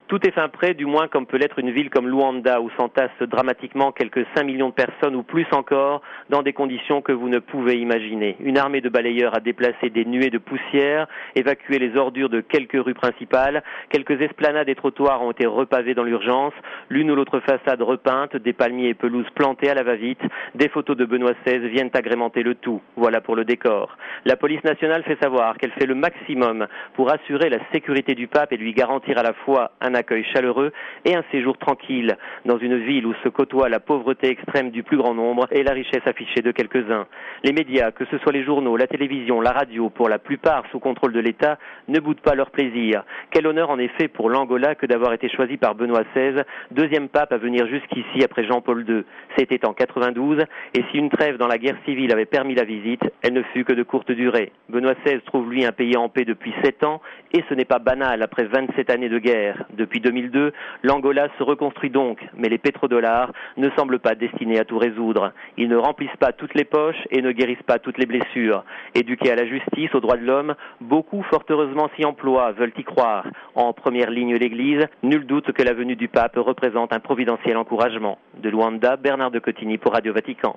Tout est fin prêt, du moins comme peut l'être une ville comme Luanda, où s'entassent dramatiquement quelques 5 millions de personnes ou plus encore, dans des conditions que vous ne pouvez imaginer. Une armée de balayeurs a déplacé des nuées de poussière, évacué les ordures de quelques rues principales, quelques esplanades et trottoirs ont été repavés dans l'urgence, l'une ou l'autre façade repeinte, des palmiers et pelouses plantés à la va-vite, des photos de Benoît XVI viennent agrémenter le tout. Voilà pour le décor. La police nationale fait savoir qu'elle fait le maximum pour assurer la sécurité du pape et lui garantir à la fois un accueil chaleureux et un séjour tranquille dans une ville où se côtoie la pauvreté extrême du plus grand nombre et la richesse affichée de quelques-uns. Les médias, que ce soit les journaux, la télévision, la radio, pour la plupart sous contrôle de l'État, ne boudent pas leur plaisir. Quel honneur en effet pour l'Angola que d'avoir été choisi par Benoît XVI, deuxième pape à venir jusqu'ici après Jean-Paul II. C'était en 92 et si une trêve dans la guerre civile avait permis la visite, elle ne fut que de courte durée. Benoît XVI trouve lui un pays en paix depuis 7 ans et ce n'est pas banal après 27 années de guerre. Depuis 2002, l'Angola se reconstruit donc, mais les pétrodollars ne semblent pas destinés à tout résoudre. Ils ne remplissent pas toutes les poches et ne guérissent pas toutes les blessures. Éduqués à la justice, aux droits de l'homme, beaucoup fort heureusement s'y emploient, veulent y croire. En première ligne l'Église, nul doute que la venue du pape représente un providentiel encouragement. De Luanda, Bernard de Cotigny pour Radio Vatican.